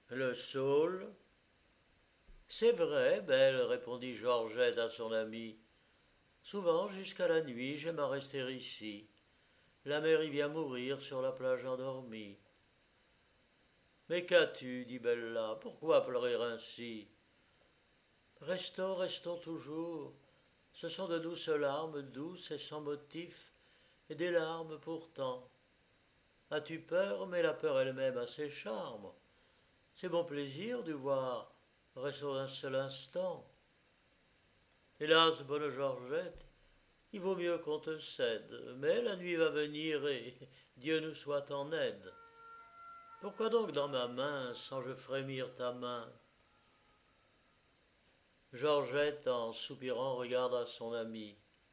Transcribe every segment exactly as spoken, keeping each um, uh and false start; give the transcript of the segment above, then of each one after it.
Le saule. C'est vrai, belle, répondit Georgette à son amie. Souvent, jusqu'à la nuit, j'aime à rester ici. La mer y vient mourir sur la plage endormie. Mais qu'as-tu, dit Bella, pourquoi pleurer ainsi? Restons, restons toujours. Ce sont de douces larmes, douces et sans motif, et des larmes pourtant. As-tu peur? Mais la peur elle-même a ses charmes. C'est bon plaisir de voir. Restons un seul instant. Hélas, bonne Georgette, il vaut mieux qu'on te cède, mais la nuit va venir et Dieu nous soit en aide. Pourquoi donc dans ma main sens-je frémir ta main? Georgette, en soupirant, regarda son amie.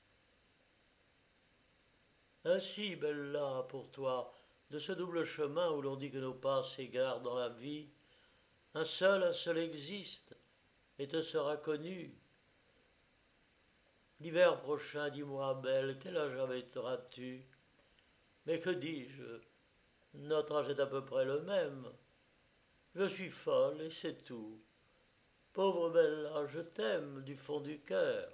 Ainsi, Bella, pour toi, de ce double chemin où l'on dit que nos pas s'égarent dans la vie, un seul, un seul existe, et te sera connu. L'hiver prochain, dis-moi, belle, quel âge avais-tu? Mais que dis-je? Notre âge est à peu près le même. Je suis folle, et c'est tout. Pauvre Bella, je t'aime du fond du cœur.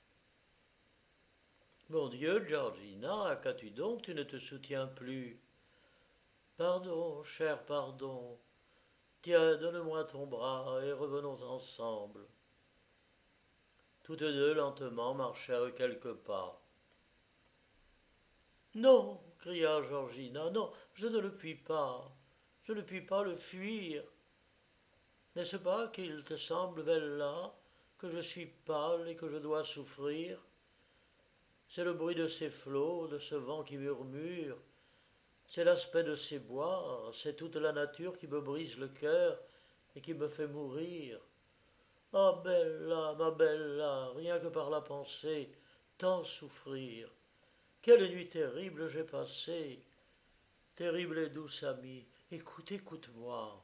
Mon Dieu, Georgina, qu'as-tu donc? Tu ne te soutiens plus. Pardon, cher, pardon. Tiens, donne-moi ton bras et revenons ensemble. Toutes deux, lentement, marchèrent quelques pas. Non, cria Georgina, non, je ne le puis pas. Je ne puis pas le fuir. N'est-ce pas qu'il te semble, Bella, que je suis pâle et que je dois souffrir? C'est le bruit de ces flots, de ce vent qui murmure, c'est l'aspect de ces bois, c'est toute la nature qui me brise le cœur et qui me fait mourir. Ah, Bella, ma Bella, rien que par la pensée, tant souffrir. Quelle nuit terrible j'ai passée. Terrible et douce amie, écoute, écoute-moi.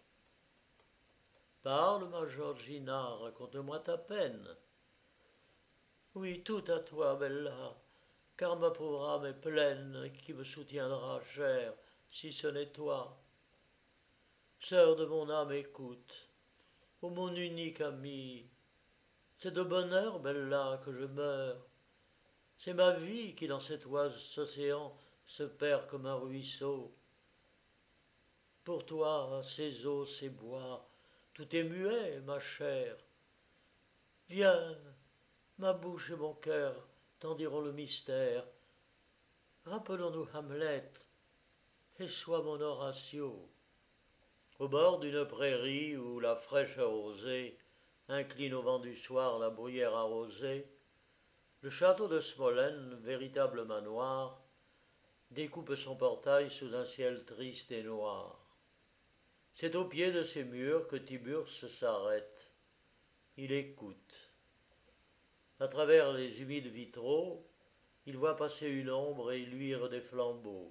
Parle, ma Georgina, raconte-moi ta peine. Oui, tout à toi, Bella, car ma pauvre âme est pleine, qui me soutiendra, chère, si ce n'est toi? Sœur de mon âme, écoute, ô mon unique amie, c'est de bonheur, Bella, que je meurs. C'est ma vie qui dans cet oise océan se perd comme un ruisseau. Pour toi, ces eaux, ces bois, tout est muet, ma chère. Viens, ma bouche et mon cœur t'en diront le mystère. Rappelons-nous Hamlet, et sois mon Horatio. Au bord d'une prairie où la fraîche rosée incline au vent du soir la bruyère arrosée, le château de Smolène, véritable manoir, découpe son portail sous un ciel triste et noir. C'est au pied de ces murs que Tiburce s'arrête. Il écoute. À travers les humides vitraux, il voit passer une ombre et luire des flambeaux.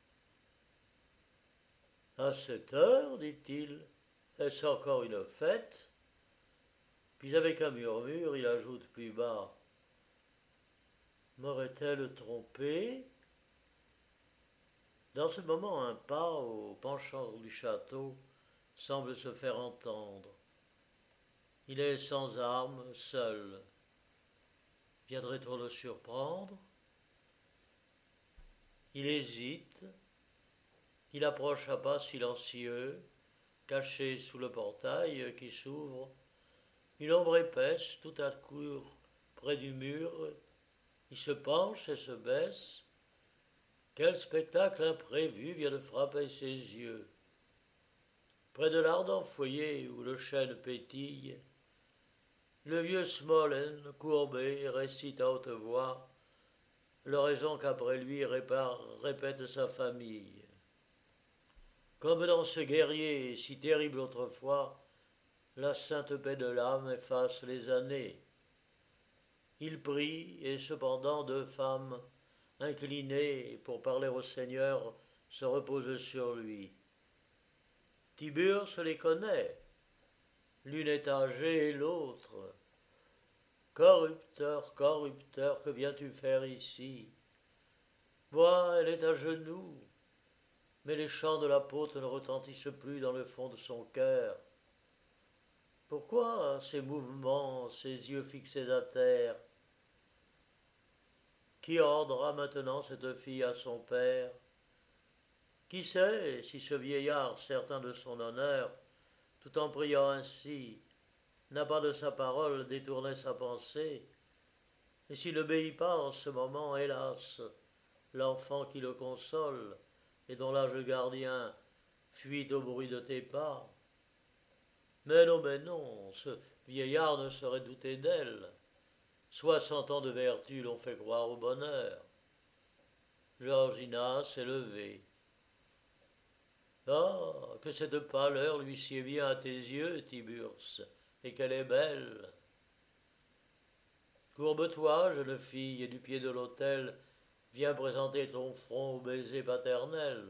À cette heure, dit-il, est-ce encore une fête? Puis avec un murmure, il ajoute plus bas. M'aurait-elle trompé? Dans ce moment, un pas au penchant du château semble se faire entendre. Il est sans armes, seul. Viendrait-on le surprendre? Il hésite. Il approche à pas silencieux, caché sous le portail qui s'ouvre. Une ombre épaisse, tout à coup, près du mur. Il se penche et se baisse. Quel spectacle imprévu vient de frapper ses yeux. Près de l'ardent foyer où le chêne pétille, le vieux Smolène, courbé, récite à haute voix l'oraison qu'après lui répare, répète sa famille. Comme dans ce guerrier si terrible autrefois, la sainte paix de l'âme efface les années. Il prie, et cependant deux femmes, inclinées pour parler au Seigneur, se reposent sur lui. Tiburce les connaît. L'une est âgée et l'autre. Corrupteur, corrupteur, que viens-tu faire ici? Vois, elle est à genoux. mais les chants de l'apôtre ne retentissent plus dans le fond de son cœur. Pourquoi ces mouvements, ces yeux fixés à terre? Qui ordra maintenant cette fille à son père? Qui sait si ce vieillard, certain de son honneur, tout en priant ainsi, n'a pas de sa parole détourné sa pensée, et s'il n'obéit pas en ce moment, hélas, l'enfant qui le console, et dont l'âge gardien fuit au bruit de tes pas. Mais non, mais non, ce vieillard ne saurait douter d'elle. Soixante ans de vertu l'ont fait croire au bonheur. Georgina s'est levée. Ah, que cette pâleur lui sied bien à tes yeux, Tiburce, et qu'elle est belle. Courbe-toi, jeune fille, et du pied de l'autel, viens présenter ton front au baiser paternel.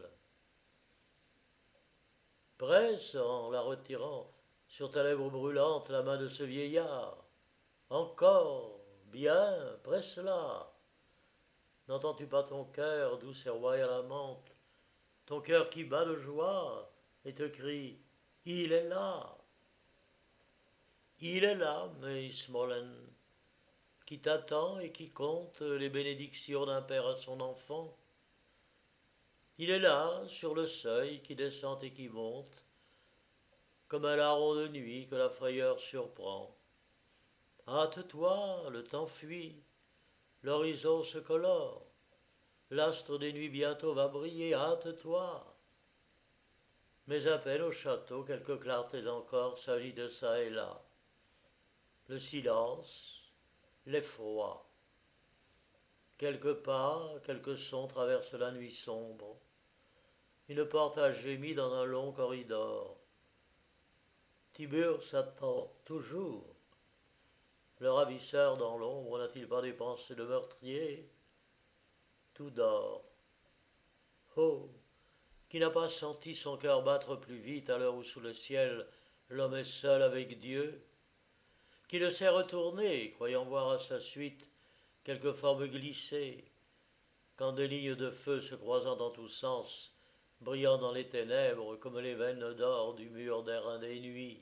Presse, en la retirant, sur ta lèvre brûlante la main de ce vieillard. Encore, bien, presse-la. N'entends-tu pas ton cœur, douce et royale amante, ton cœur qui bat de joie et te crie « Il est là !» Il est là, mais Smolen, qui t'attend et qui compte les bénédictions d'un père à son enfant. Il est là, sur le seuil, qui descend et qui monte, comme un larron de nuit que la frayeur surprend. Hâte-toi, le temps fuit, l'horizon se colore, l'astre des nuits bientôt va briller, hâte-toi. Mais à peine au château, quelques clartés encore s'agitent çà et là. Le silence, l'effroi. Quelques pas, quelques sons traversent la nuit sombre. Une porte a gémi dans un long corridor. Tiburce attend toujours. Le ravisseur dans l'ombre n'a-t-il pas des pensées de meurtrier? Tout dort. Oh, qui n'a pas senti son cœur battre plus vite à l'heure où sous le ciel l'homme est seul avec Dieu? Qui ne s'est retourné, croyant voir à sa suite quelque forme glissée, quand des lignes de feu se croisant dans tous sens, brillant dans les ténèbres comme les veines d'or du mur d'airain des nuits.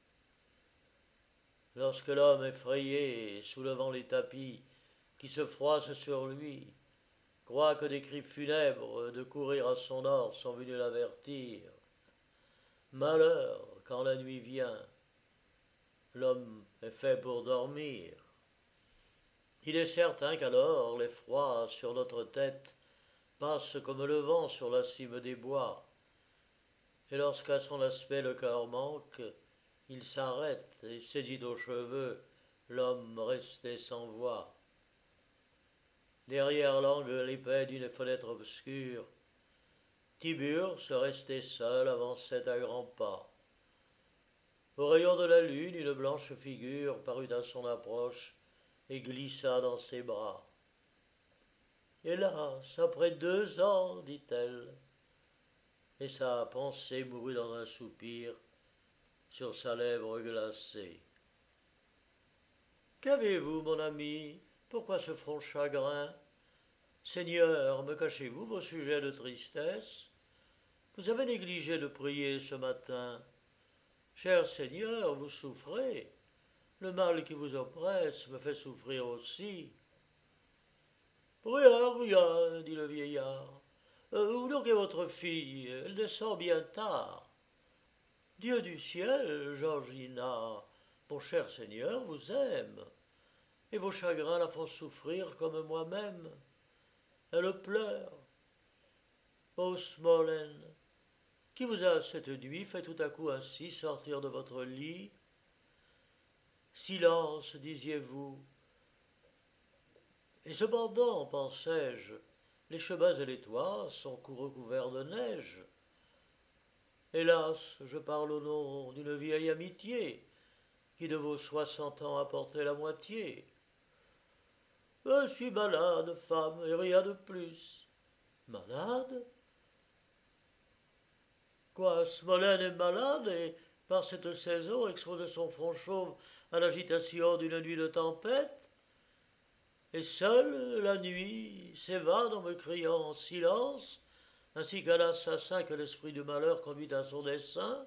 Lorsque l'homme effrayé, soulevant les tapis qui se froissent sur lui, croit que des cris funèbres de courir à son or sont venus l'avertir. Malheur, quand la nuit vient, l'homme est fait pour dormir. Il est certain qu'alors l'effroi sur notre tête passe comme le vent sur la cime des bois, et lorsqu'à son aspect le cœur manque, il s'arrête et saisit aux cheveux l'homme resté sans voix. Derrière l'angle épais d'une fenêtre obscure, Tiburce, resté seul, avançait à grands pas. Au rayon de la lune, une blanche figure parut à son approche et glissa dans ses bras. « Hélas, après deux ans, dit-elle, et sa pensée mourut dans un soupir sur sa lèvre glacée. « Qu'avez-vous, mon ami? Pourquoi ce front chagrin? Seigneur, me cachez-vous vos sujets de tristesse? Vous avez négligé de prier ce matin. Cher Seigneur, vous souffrez. Le mal qui vous oppresse me fait souffrir aussi. »« Rien, rien, dit le vieillard. Euh, où donc est votre fille? Elle descend bien tard. »« Dieu du ciel, Georgina, mon cher Seigneur vous aime, et vos chagrins la font souffrir comme moi-même. Elle pleure. Ô Smolen, qui vous a cette nuit fait tout à coup ainsi sortir de votre lit? Silence, disiez-vous. Et cependant, pensais-je, les chemins et les toits sont recouverts de neige. Hélas, je parle au nom d'une vieille amitié, qui de vos soixante ans a porté la moitié. Je suis malade, femme, et rien de plus. Malade? Quoi, Smolen est malade et, par cette saison, expose son front chauve à l'agitation d'une nuit de tempête? Et seul, la nuit, s'évade en me criant « Silence !» ainsi qu'à l'assassin que l'esprit du malheur conduit à son dessein?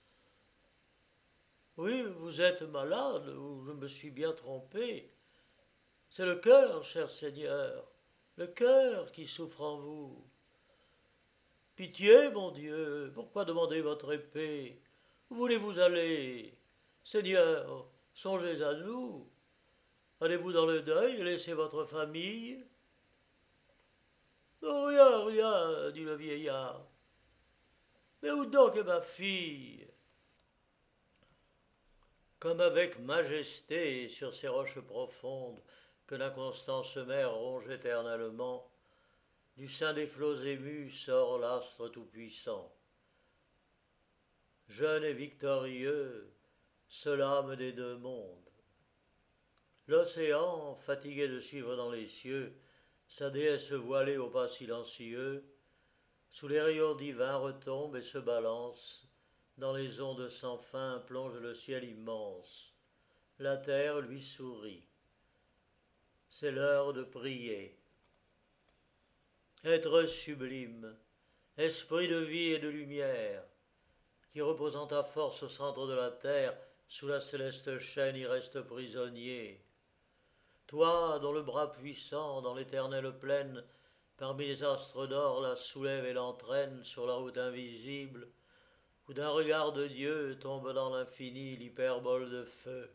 Oui, vous êtes malade, ou je me suis bien trompé. C'est le cœur, cher Seigneur, le cœur qui souffre en vous. Pitié, mon Dieu, pourquoi demander votre épée? Où voulez-vous aller? Seigneur, songez à nous. Allez-vous dans le deuil et laissez votre famille? Oh, rien, rien, dit le vieillard. Mais où donc est ma fille? Comme avec majesté sur ces roches profondes que l'inconstance mer ronge éternellement, du sein des flots émus sort l'astre tout-puissant. Jeune et victorieux, seul âme des deux mondes. L'océan, fatigué de suivre dans les cieux sa déesse voilée au pas silencieux, sous les rayons divins retombe et se balance, dans les ondes sans fin plonge le ciel immense. La terre lui sourit. C'est l'heure de prier. Être sublime, esprit de vie et de lumière, qui reposant ta force au centre de la terre, sous la céleste chaîne y reste prisonnier. Toi, dont le bras puissant, dans l'éternelle plaine, parmi les astres d'or, la soulève et l'entraîne sur la route invisible, où d'un regard de Dieu tombe dans l'infini l'hyperbole de feu.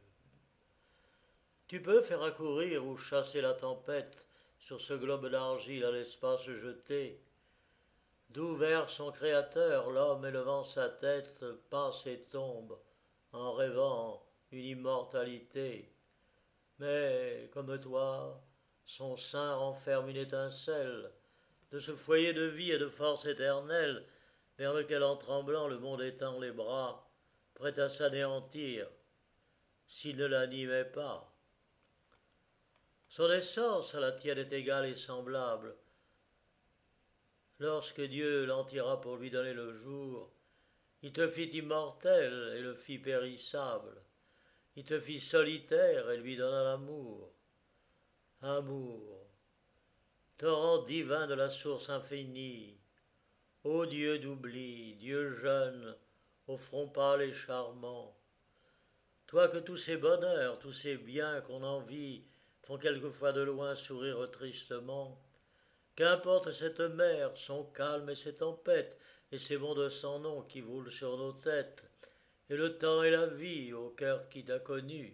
Tu peux faire accourir ou chasser la tempête sur ce globe d'argile à l'espace jeté, d'où vers son créateur l'homme élevant sa tête passe et tombe en rêvant une immortalité. Mais, comme toi, son sein renferme une étincelle de ce foyer de vie et de force éternelle vers lequel en tremblant le monde étend les bras, prêt à s'anéantir, s'il ne l'animait pas. Son essence à la tienne est égale et semblable. Lorsque Dieu l'en tira pour lui donner le jour, il te fit immortel et le fit périssable. Il te fit solitaire et lui donna l'amour. Amour, torrent divin de la source infinie, ô Dieu d'oubli, Dieu jeune, au front pâle et charmant, toi que tous ces bonheurs, tous ces biens qu'on envie font quelquefois de loin sourire tristement, qu'importe cette mer, son calme et ses tempêtes, et ces mondes sans nom qui roulent sur nos têtes, et le temps et la vie au cœur qui t'a connu.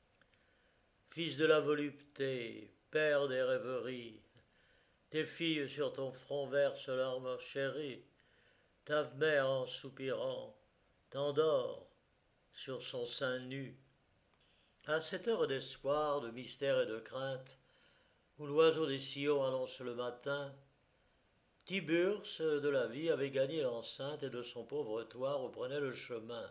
Fils de la volupté, père des rêveries, tes filles sur ton front versent larmes chéries, ta mère en soupirant t'endort sur son sein nu. À cette heure d'espoir, de mystère et de crainte, où l'oiseau des sillons annonce le matin, Tiburce de la vie avait gagné l'enceinte et de son pauvre toit reprenait le chemin.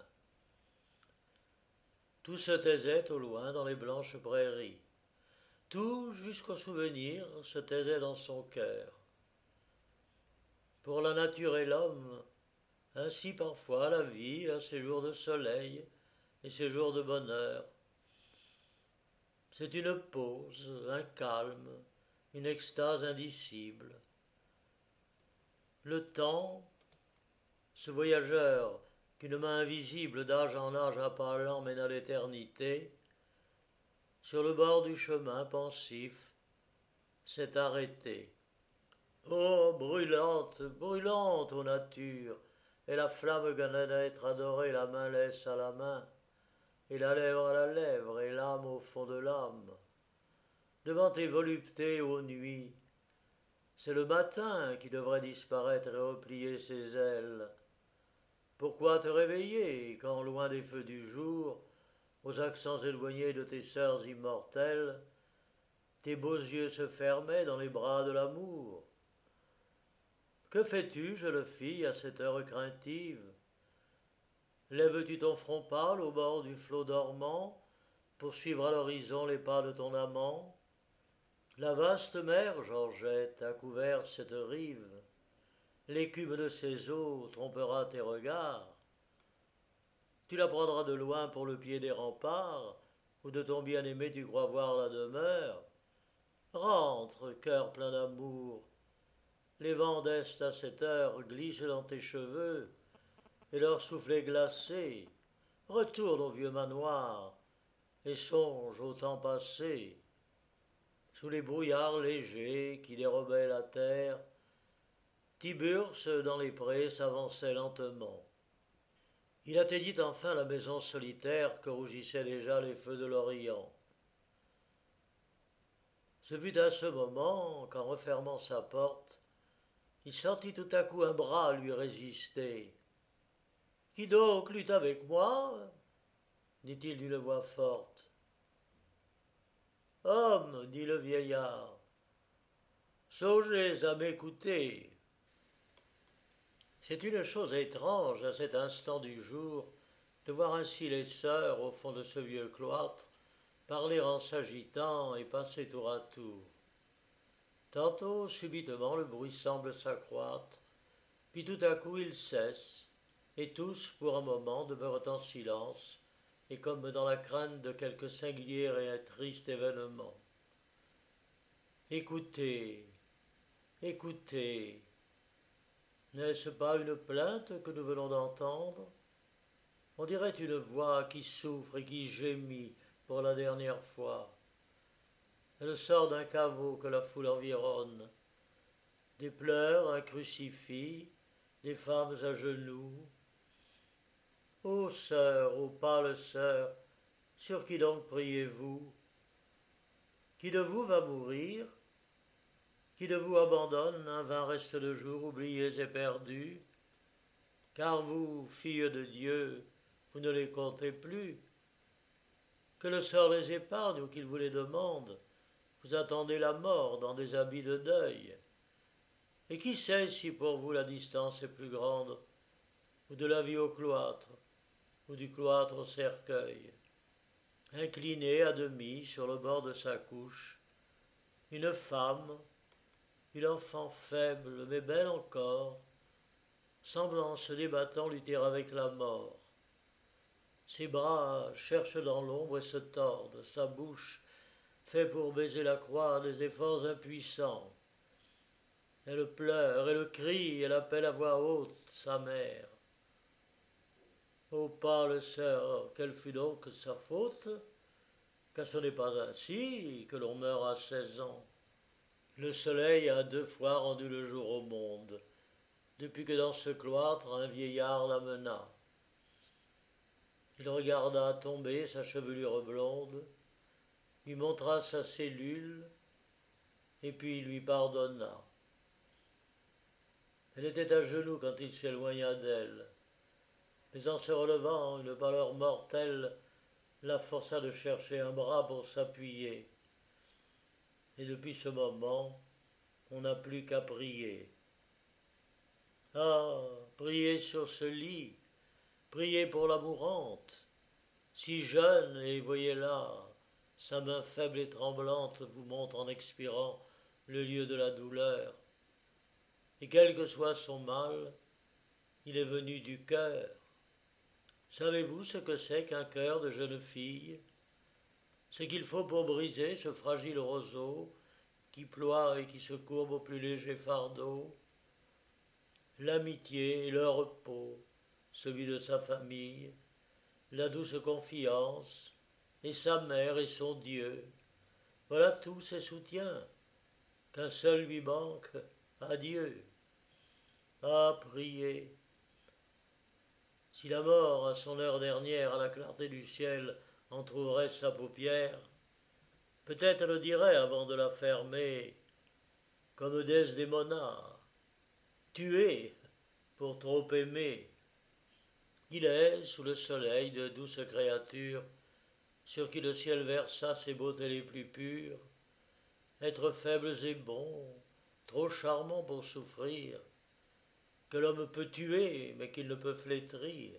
Tout se taisait au loin dans les blanches prairies. Tout, jusqu'au souvenir, se taisait dans son cœur. Pour la nature et l'homme, ainsi parfois la vie a ses jours de soleil et ses jours de bonheur. C'est une pause, un calme, une extase indicible. Le temps, ce voyageur qu'une main invisible d'âge en âge à pas lents mène à l'éternité, sur le bord du chemin pensif, s'est arrêté. Oh, brûlante, brûlante, ô nature, et la flamme qu'un être adoré la main laisse à la main, et la lèvre à la lèvre, et l'âme au fond de l'âme. Devant tes voluptés, ô nuit, c'est le matin qui devrait disparaître et replier ses ailes. Pourquoi te réveiller quand, loin des feux du jour, aux accents éloignés de tes sœurs immortelles, tes beaux yeux se fermaient dans les bras de l'amour? Que fais-tu, jeune fille, à cette heure craintive? Lèves-tu ton front pâle au bord du flot dormant pour suivre à l'horizon les pas de ton amant? La vaste mer, Georgette, a couvert cette rive. L'écume de ses eaux trompera tes regards. Tu la prendras de loin pour le pied des remparts, où de ton bien-aimé tu crois voir la demeure. Rentre, cœur plein d'amour, Les vents d'est à cette heure glissent dans tes cheveux, et leur soufflet glacé retourne au vieux manoir et songe au temps passé. Sous les brouillards légers qui dérobaient la terre, Tiburce dans les prés s'avançait lentement. Il atteignit enfin la maison solitaire que rougissaient déjà les feux de l'Orient. Ce fut à ce moment qu'en refermant sa porte, il sentit tout à coup un bras lui résister. « Qui donc lutte avec moi ?» dit-il d'une voix forte. « Homme, dit le vieillard, songez à m'écouter. C'est une chose étrange à cet instant du jour de voir ainsi les sœurs au fond de ce vieux cloître parler en s'agitant et passer tour à tour. Tantôt, subitement, le bruit semble s'accroître, puis tout à coup il cesse, et tous, pour un moment, demeurent en silence, et comme dans la crainte de quelque singulier et triste événement. Écoutez, écoutez, n'est-ce pas une plainte que nous venons d'entendre? On dirait une voix qui souffre et qui gémit pour la dernière fois. Elle sort d'un caveau que la foule environne. Des pleurs, un crucifix, des femmes à genoux. Ô sœurs, ô pâles sœurs, sur qui donc priez-vous? Qui de vous va mourir? Qui de vous abandonne un vain reste de jours oubliés et perdus? Car vous, filles de Dieu, vous ne les comptez plus. Que le sort les épargne ou qu'il vous les demande, vous attendez la mort dans des habits de deuil. Et qui sait si pour vous la distance est plus grande, ou de la vie au cloître, ou du cloître au cercueil. Inclinée à demi sur le bord de sa couche, une femme, une enfant faible mais belle encore, semble en se débattant lutter avec la mort. Ses bras cherchent dans l'ombre et se tordent, sa bouche fait pour baiser la croix des efforts impuissants. Elle pleure, elle crie, elle appelle à voix haute sa mère. Ô pâle sœur, quelle fut donc sa faute? Car ce n'est pas ainsi que l'on meurt à seize ans. Le soleil a deux fois rendu le jour au monde, depuis que dans ce cloître un vieillard l'amena. Il regarda tomber sa chevelure blonde, lui montra sa cellule, et puis lui pardonna. Elle était à genoux quand il s'éloigna d'elle, mais en se relevant, une pâleur mortelle la força de chercher un bras pour s'appuyer. Et depuis ce moment, on n'a plus qu'à prier. Ah, priez sur ce lit, priez pour la mourante, si jeune, et voyez-la, sa main faible et tremblante vous montre en expirant le lieu de la douleur. Et quel que soit son mal, il est venu du cœur. Savez-vous ce que c'est qu'un cœur de jeune fille? Ce qu'il faut pour briser ce fragile roseau qui ploie et qui se courbe au plus léger fardeau? L'amitié et le repos, celui de sa famille, la douce confiance, et sa mère et son Dieu. Voilà tous ses soutiens. Qu'un seul lui manque, adieu. Ah, priez. Si la mort, à son heure dernière, à la clarté du ciel, entr'ouvrait sa paupière, peut-être elle dirait avant de la fermer, comme Desdémona, tué pour trop aimer. Il est, sous le soleil, de douces créatures, sur qui le ciel versa ses beautés les plus pures, êtres faibles et bons, trop charmants pour souffrir, que l'homme peut tuer, mais qu'il ne peut flétrir.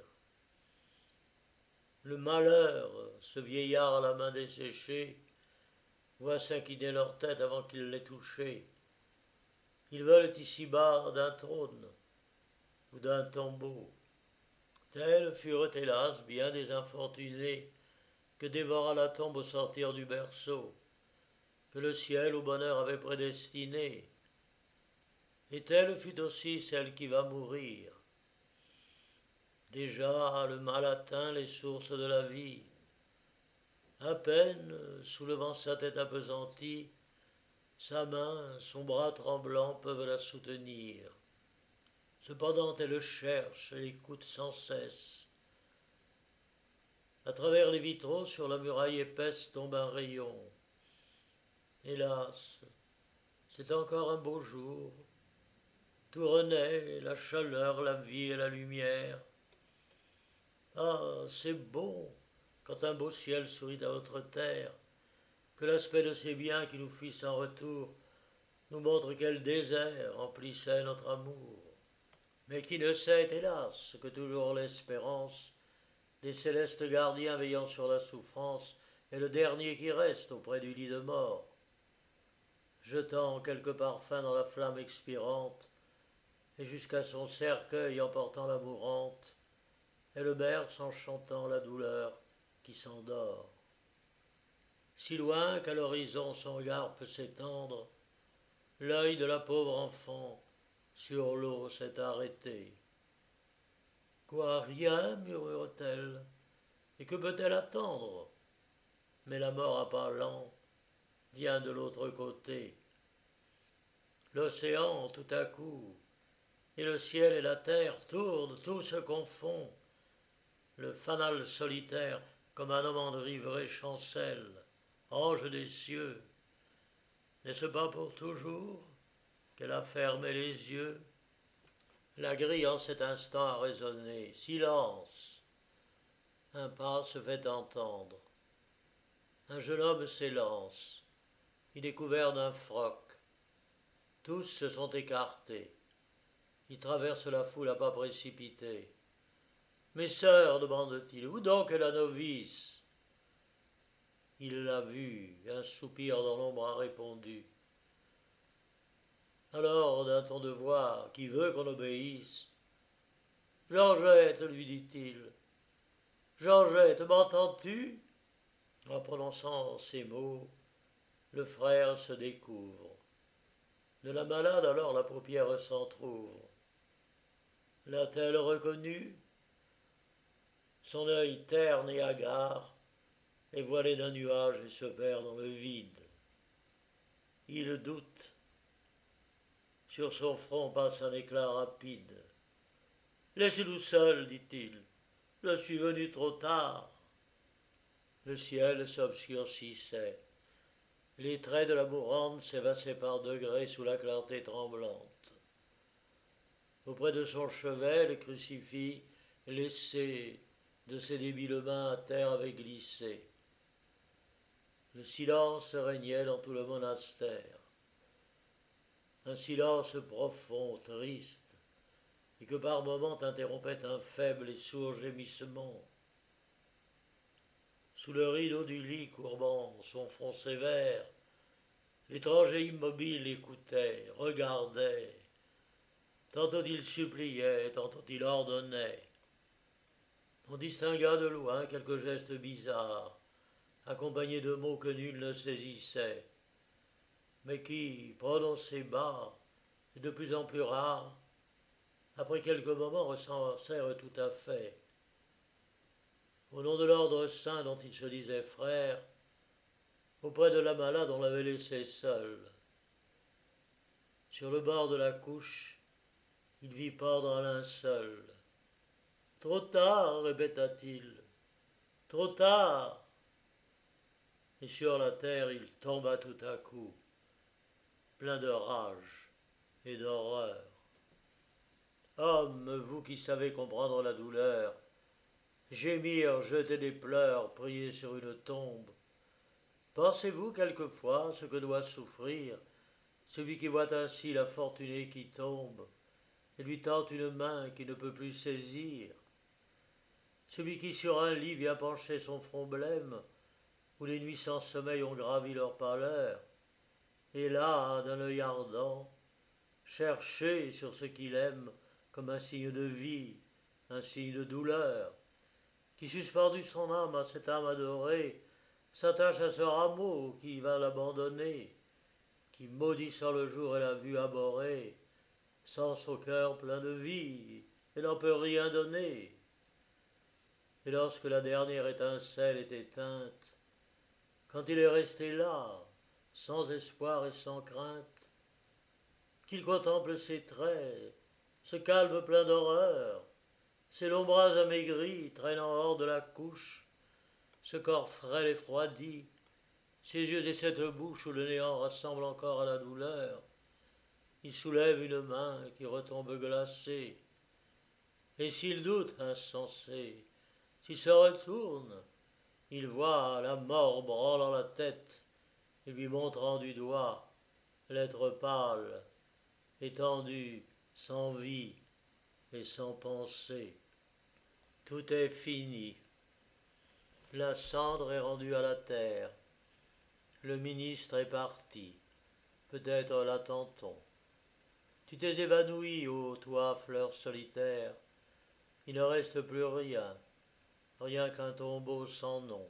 Le malheur, ce vieillard à la main desséchée, voit s'incliner leur tête avant qu'il l'ait touchée. Ils veulent ici-bas d'un trône ou d'un tombeau. Tels furent, hélas, bien des infortunés que dévora la tombe au sortir du berceau, que le ciel au bonheur avait prédestiné. Et telle fut aussi celle qui va mourir. Déjà le mal atteint les sources de la vie. À peine, soulevant sa tête appesantie, sa main, son bras tremblant peuvent la soutenir. Cependant elle cherche et écoute sans cesse. À travers les vitraux, sur la muraille épaisse tombe un rayon. Hélas, c'est encore un beau jour. Tout renaît, la chaleur, la vie et la lumière. Ah, c'est bon quand un beau ciel sourit à votre terre, que l'aspect de ces biens qui nous fuient sans retour nous montre quel désert emplissait notre amour. Mais qui ne sait, hélas, que toujours l'espérance des célestes gardiens veillant sur la souffrance est le dernier qui reste auprès du lit de mort, jetant quelques parfums dans la flamme expirante, et jusqu'à son cercueil emportant la mourante, elle berce en chantant la douleur qui s'endort. Si loin qu'à l'horizon son regard peut s'étendre, l'œil de la pauvre enfant sur l'eau s'est arrêté. Quoi, rien, murmure-t-elle, et que peut-elle attendre? Mais la mort à pas lents vient de l'autre côté. L'océan, tout à coup, et le ciel et la terre tournent, tout se confond. Le fanal solitaire, comme un homme enivré, chancelle. Ange des cieux, n'est-ce pas pour toujours qu'elle a fermé les yeux? La grille en cet instant a résonné. Silence. Un pas se fait entendre. Un jeune homme s'élance. Il est couvert d'un froc. Tous se sont écartés. Il traverse la foule à pas précipités. Mes sœurs, demande-t-il, où donc est la novice? Il l'a vue, un soupir dans l'ombre a répondu. Alors, d'un ton de voix qui veut qu'on obéisse, Georgette, lui dit-il, Georgette, m'entends-tu? En prononçant ces mots, le frère se découvre. De la malade alors la paupière s'entr'ouvre. L'a-t-elle reconnu? Son œil terne et hagard est voilé d'un nuage et se perd dans le vide. Il doute. Sur son front passe un éclat rapide. Laissez-nous seuls, dit-il. Je suis venu trop tard. Le ciel s'obscurcissait. Les traits de la mourante s'évasaient par degrés sous la clarté tremblante. Auprès de son chevet, le crucifix, laissé de ses débiles mains à terre, avait glissé. Le silence régnait dans tout le monastère. Un silence profond, triste, et que par moments interrompait un faible et sourd gémissement. Sous le rideau du lit courbant son front sévère, l'étranger immobile écoutait, regardait. Tantôt il suppliait, tantôt il ordonnait. On distingua de loin quelques gestes bizarres, accompagnés de mots que nul ne saisissait, mais qui, prononcés bas et de plus en plus rares, après quelques moments recensèrent tout à fait. Au nom de l'ordre saint dont il se disait frère, auprès de la malade on l'avait laissé seul. Sur le bord de la couche, il vit pendre un linceul. Trop tard, répéta-t-il, trop tard. Et sur la terre il tomba tout à coup, plein de rage et d'horreur. Hommes, vous qui savez comprendre la douleur, gémir, jeter des pleurs, prier sur une tombe, pensez-vous quelquefois ce que doit souffrir celui qui voit ainsi la fortunée qui tombe et lui tend une main qui ne peut plus saisir, celui qui sur un lit vient pencher son front blême, où les nuits sans sommeil ont gravi leur pâleur, et là, d'un œil ardent, chercher sur ce qu'il aime comme un signe de vie, un signe de douleur, qui suspendu son âme à cette âme adorée, s'attache à ce rameau qui va l'abandonner, qui, maudissant le jour et la vue abhorrée, sans son cœur plein de vie, et n'en peut rien donner. Et lorsque la dernière étincelle est éteinte, quand il est resté là, sans espoir et sans crainte, qu'il contemple ses traits, ce calme plein d'horreur, ces longs bras amaigris traînant hors de la couche, ce corps frêle et froidi, ses yeux et cette bouche où le néant rassemble encore à la douleur, il soulève une main qui retombe glacée, et s'il doute insensé, s'il se retourne, il voit la mort branlant la tête et lui montrant du doigt l'être pâle, étendu, sans vie et sans pensée. Tout est fini. La cendre est rendue à la terre. Le ministre est parti. Peut-être l'attend-on. Tu t'es évanoui, ô toi, fleur solitaire. Il ne reste plus rien, rien qu'un tombeau sans nom.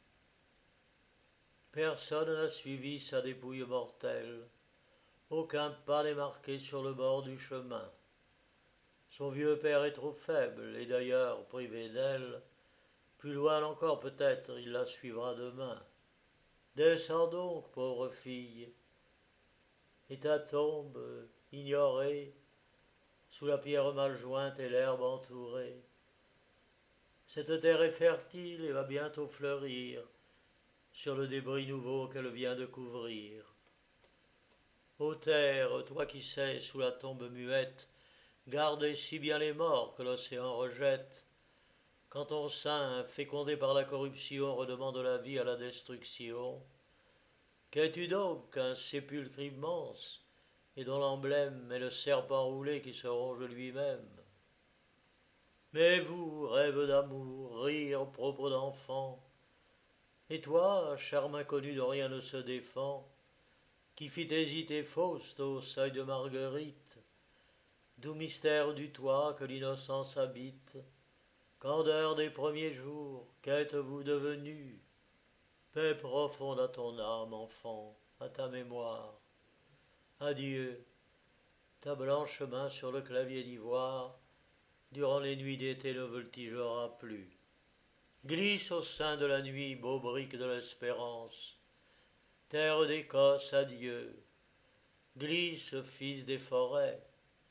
Personne n'a suivi sa dépouille mortelle. Aucun pas n'est marqué sur le bord du chemin. Son vieux père est trop faible, et d'ailleurs, privé d'elle, plus loin encore peut-être, il la suivra demain. Descends donc, pauvre fille, et ta tombe, ignorée, sous la pierre mal jointe et l'herbe entourée. Cette terre est fertile et va bientôt fleurir sur le débris nouveau qu'elle vient de couvrir. Ô terre, toi qui sais, sous la tombe muette, garder si bien les morts que l'océan rejette, quand ton sein, fécondé par la corruption, redemande la vie à la destruction, qu'es-tu donc qu'un sépulcre immense, et dont l'emblème est le serpent roulé qui se ronge lui-même? Mais vous, rêve d'amour, rire propre d'enfant, et toi, charme inconnu dont rien ne se défend, qui fit hésiter Faust au seuil de Marguerite, doux mystère du toit que l'innocence habite, candeur des premiers jours, qu'êtes-vous devenu? Paix profonde à ton âme, enfant, à ta mémoire. Adieu, ta blanche main sur le clavier d'ivoire, durant les nuits d'été ne voltigera plus. Glisse au sein de la nuit, beau brick de l'espérance. Terre d'Écosse, adieu. Glisse, fils des forêts.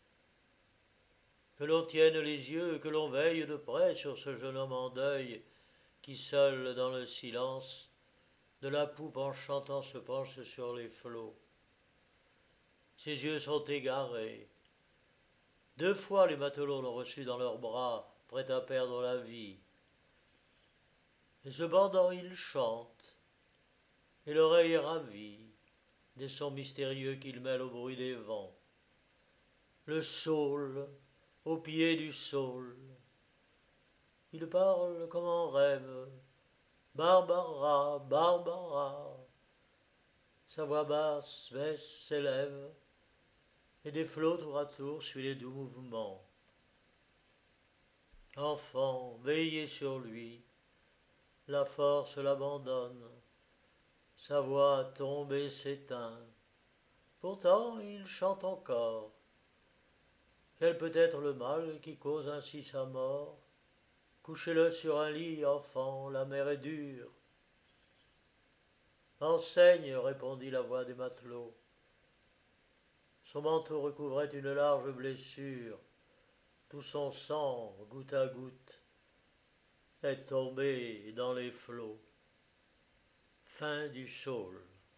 Que l'on tienne les yeux, que l'on veille de près sur ce jeune homme en deuil, qui seul, dans le silence, de la poupe en chantant se penche sur les flots. Ses yeux sont égarés. Deux fois les matelots l'ont reçu dans leurs bras, prêt à perdre la vie. Et cependant il chante, et l'oreille est ravie des sons mystérieux qu'il mêle au bruit des vents. Le saule, au pied du saule, il parle comme en rêve. Barbara, Barbara. Sa voix basse baisse, s'élève, et des flots tour à tour suivent les doux mouvements. Enfant, veillez sur lui, la force l'abandonne, sa voix tombe et s'éteint. Pourtant il chante encore. Quel peut être le mal qui cause ainsi sa mort? Couchez-le sur un lit, enfant, la mer est dure. Enseigne, répondit la voix des matelots. Son manteau recouvrait une large blessure. Tout son sang, goutte à goutte, est tombé dans les flots. Fin du saule.